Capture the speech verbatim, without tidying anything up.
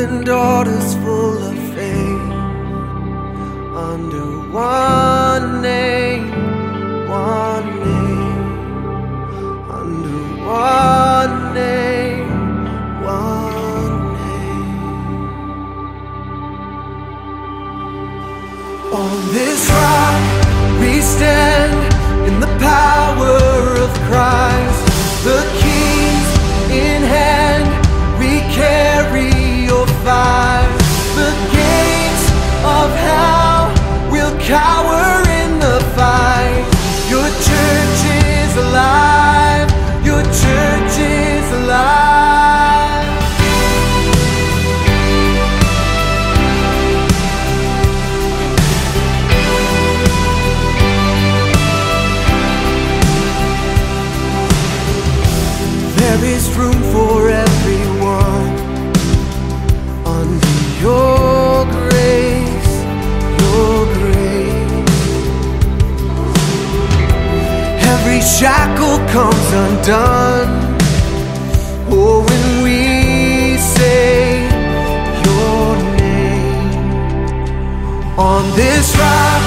and daughters full of faith, under one name, one name, under one name, one name. On this rock we stand in the power of Christ, the keys in hand we carry your fire. The gates of hell will cower in the fight. Your church is alive, your church is alive. There is room for everyone under your grace, your grace. Every shackle comes undone, oh, when we say your name. On this rock